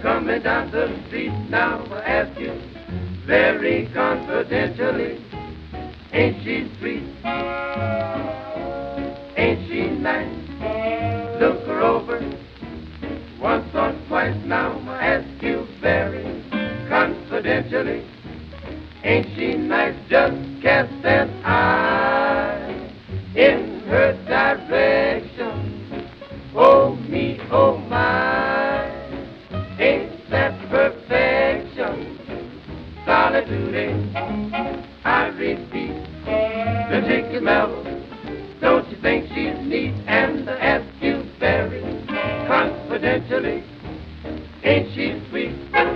coming down the street now, I ask you very confidentially, ain't she sweet? Ain't she nice? Look her over once or twice now, I ask you very confidentially, ain't she nice? Just cast an eye in her direction. Oh me, oh my, ain't that perfection? Solitude, I repeat, the ticket mellow. Don't you think she's neat? And I ask you very confidentially, ain't she sweet?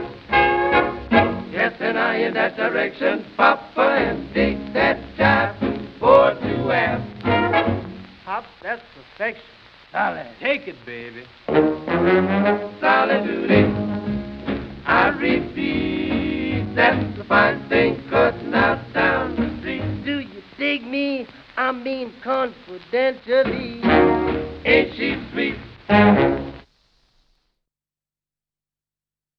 Yes, and I in that direction, Papa, and dig that jive for to ask. Pop, that's perfection. Solid. Take it, baby. Solitude, I repeat, that's the fine thing cutting out down the street. Do you dig me? I mean confidentially. Ain't she sweet?